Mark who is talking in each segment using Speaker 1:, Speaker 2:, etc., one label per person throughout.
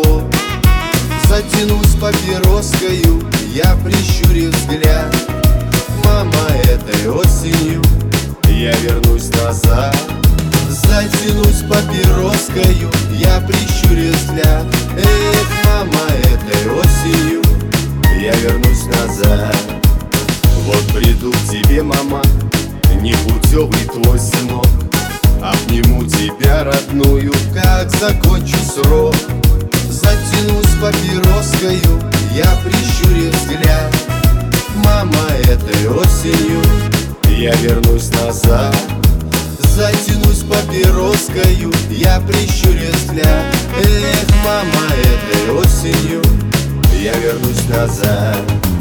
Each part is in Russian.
Speaker 1: одного. Затянусь папироскою, я прищурю взгляд. Мама, этой осенью я вернусь назад. Затянусь папироскою, я прищурю взгляд. Эх, мама, этой осенью я вернусь назад. Вот приду к тебе, мама, непутевый твой сынок. Обниму тебя, родную, как закончу срок. Затянусь папироскою, я прищурю взгляд. Мама, этой осенью я вернусь назад. Затянусь папироскою, я прищурю взгляд. Эх, мама, этой осенью я вернусь назад.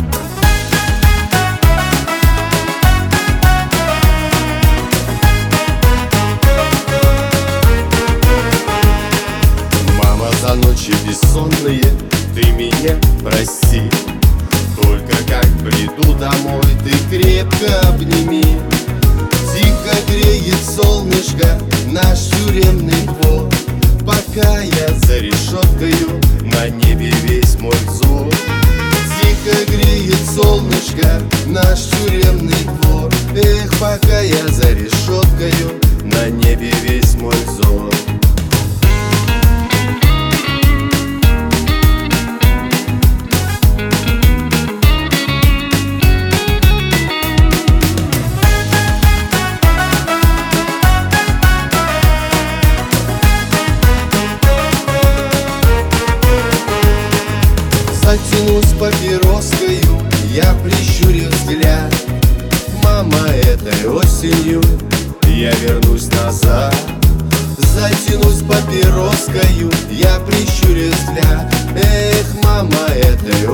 Speaker 1: Мама, за ночи бессонные ты меня прости. Только как приду домой, ты крепко обними. Тихо греет солнышко наш тюремный двор, пока я за решеткою, на небе весь мой взор. Тихо греет солнышко наш тюремный двор. Эх, пока я за решеткою, на небе весь мой взор. Затянусь папироскою, я прищурю взгляд. Мама, этой осенью я вернусь назад. Затянусь папироскою, я прищурю взгляд. Эх, мама, этой